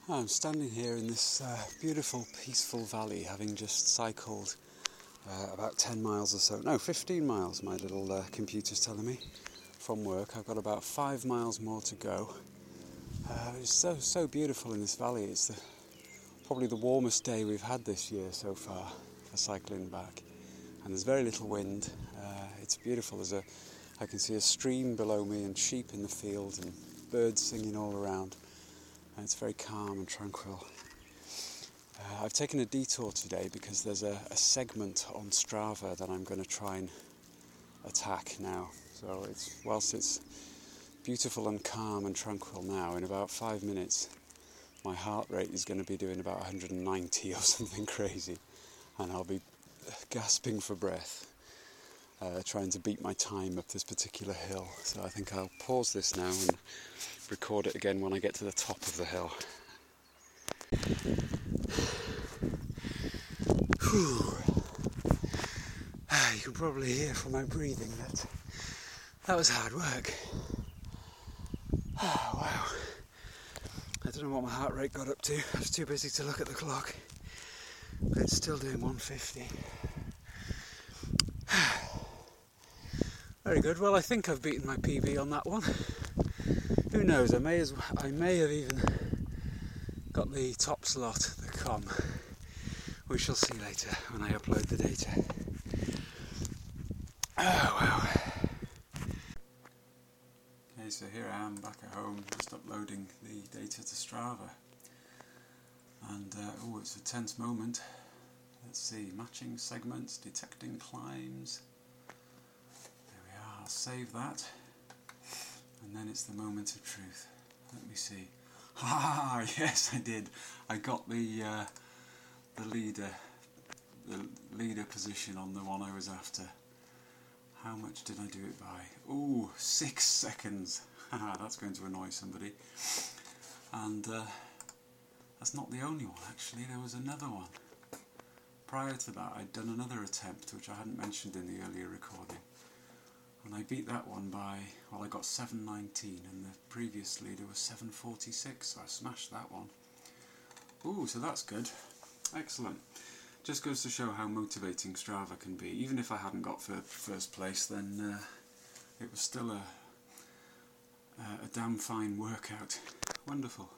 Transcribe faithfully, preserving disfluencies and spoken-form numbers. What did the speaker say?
I'm standing here in this uh, beautiful, peaceful valley, having just cycled uh, about ten miles or so, no, fifteen miles, my little uh, computer's telling me, from work. I've got about five miles more to go. Uh, it's so, so beautiful in this valley. It's the, probably the warmest day we've had this year so far for cycling back. And there's very little wind. Uh, it's beautiful. There's a, I can see a stream below me and sheep in the field and birds singing all around. And it's very calm and tranquil. Uh, I've taken a detour today because there's a, a segment on Strava that I'm going to try and attack now. So it's whilst it's beautiful and calm and tranquil now, in about five minutes my heart rate is going to be doing about one hundred ninety or something crazy, and I'll be gasping for breath, uh, trying to beat my time up this particular hill. So I think I'll pause this now and record it again when I get to the top of the hill. Whew. Ah, you can probably hear from my breathing that that was hard work. Oh, wow. I don't know what my heart rate got up to. I was too busy to look at the clock. But it's still doing one fifty. Very good. Well, I think I've beaten my P B on that one. Who knows? I may as well, I may have even got the top slot, the com. We shall see later when I upload the data. Oh wow. Okay, so here I am back at home, just uploading the data to Strava. And uh, oh, it's a tense moment. Let's see, matching segments, detecting climbs. There we are. I'll save that. And then it's the moment of truth. Let me see. Ah, yes, I did. I got the uh, the leader, the leader position on the one I was after. How much did I do it by? Ooh, six seconds. That's going to annoy somebody. And uh, that's not the only one, actually. There was another one. Prior to that, I'd done another attempt, which I hadn't mentioned in the earlier recording. And I beat that one by, well, I got seven nineteen, and the previous leader was seven forty-six, so I smashed that one. Ooh, so that's good. Excellent. Just goes to show how motivating Strava can be. Even if I hadn't got for first place, then uh, it was still a, a damn fine workout. Wonderful.